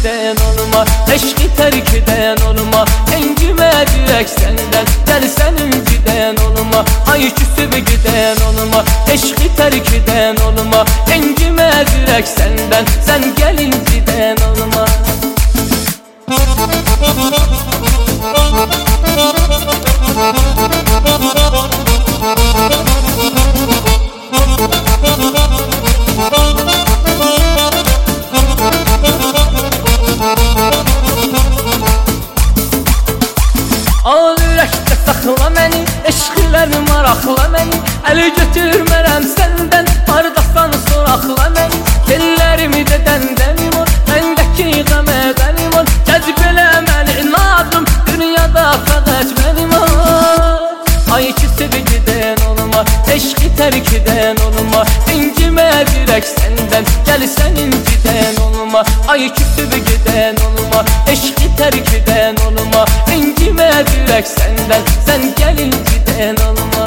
giden olma, eşqi tərk edən olma, engimədirək səndən, gəl sənin giden olma, ay küsüb giden olma, eşqi tərk edən olma, engimədirək səndən, sən gəlin giden olma. Al ürəkdə saxla məni, eşqlər maraqla məni, əli götürmərəm səndən, hardasan soraqla məni, tellərimi də dəndənim ol, məndəki qəmədənim ol, cəzb eləməli nadım, dünyada fəqət mənim ol. Ay küsüb gedən olma, eşqi tərk edən olma, incimədirək səndən, gəl sənin gidən olma, ay küsüb gedən olma, eşqi tərk edən olma, incimədirək səndən, sən gəlin gidən olma.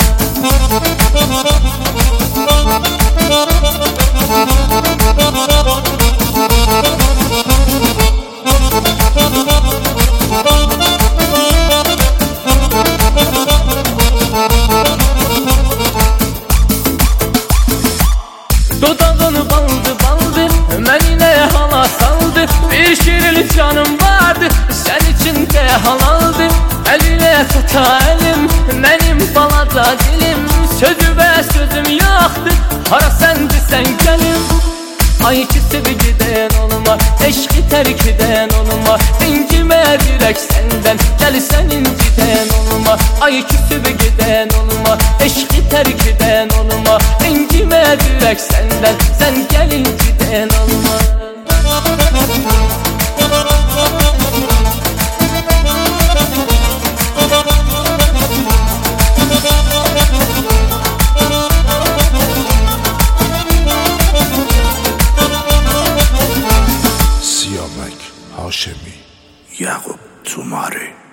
Dodağını baldı baldı, məni nə hala saldı, bir şirin canım vardı, sən için də halaldı, əlinə tuta əlim, mənim balaca dilim, sözü və sözüm yoxdur, hara səndirsən gəlim. Ay küsüb gedən olma, eşqi tərk edən olma, incimədirək səndən, gəl sənin gidən olma, ay küsüb gedən olma, eşqi tərk edən olma, incimədirək səndən, sən gəlin gidən olma. سیامک هاشمی یعقوب توماری